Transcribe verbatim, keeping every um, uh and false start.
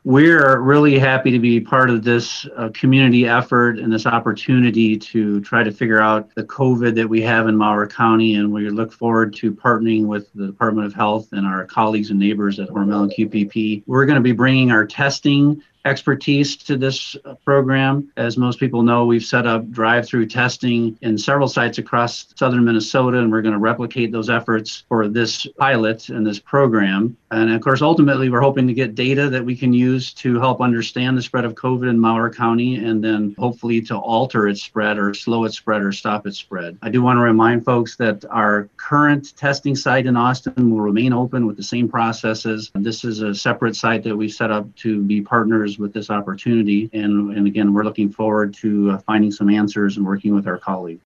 We're really happy to be part of this uh, community effort and this opportunity to try to figure out the COVID that we have in Mower County, and we look forward to partnering with the Department of Health and our colleagues and neighbors at Hormel Q P P. We're going to be bringing our testing expertise to this program. As most people know, we've set up drive-through testing in several sites across southern Minnesota, and we're going to replicate those efforts for this pilot and this program. And of course, ultimately, we're hoping to get data that we can use to help understand the spread of COVID in Mower County, and then hopefully to alter its spread or slow its spread or stop its spread. I do want to remind folks that our current testing site in Austin will remain open with the same processes. This is a separate site that we set up to be partners with this opportunity. And, and again, we're looking forward to uh, finding some answers and working with our colleagues.